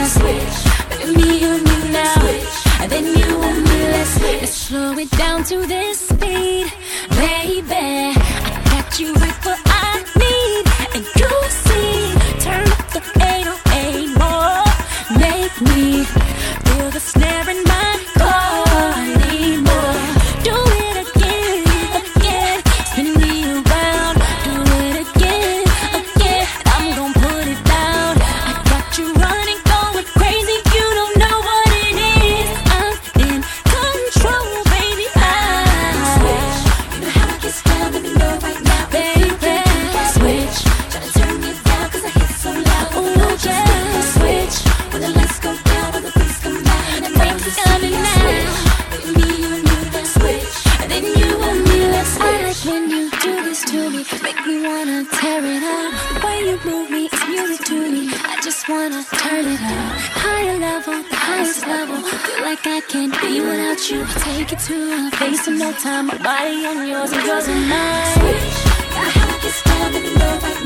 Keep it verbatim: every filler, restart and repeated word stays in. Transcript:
Switch. Baby, me, you, me now. And then you and me, let's switch. Let's slow it down to this speed, baby. I got you right where I need, and you see. Turn up the eight oh eight more. Make me feel the snare in my core. I need more. Do it again, again. Spin me around. Do it again, again. I'm gon' put it down. I got you running, going crazy. You don't know what it is. I'm in control, baby. I switch. You know how I get down, let me know right now, baby. Switch. Tryna turn me down 'cause I hit so loud. Ooh, yeah. Switch. When the lights go down, when the beats come down, and I'm coming now. Baby, me, you and me, let's switch. And then you and me, let's switch. I like when you do this to me, make me wanna tear it up. The way you move me, it's music to me. I just wanna turn it up. Higher level, the highest level. Feel like I can't be without you. Take it to a place in no time. My body on yours and yours and mine. Switch. Got how I get down, let me know right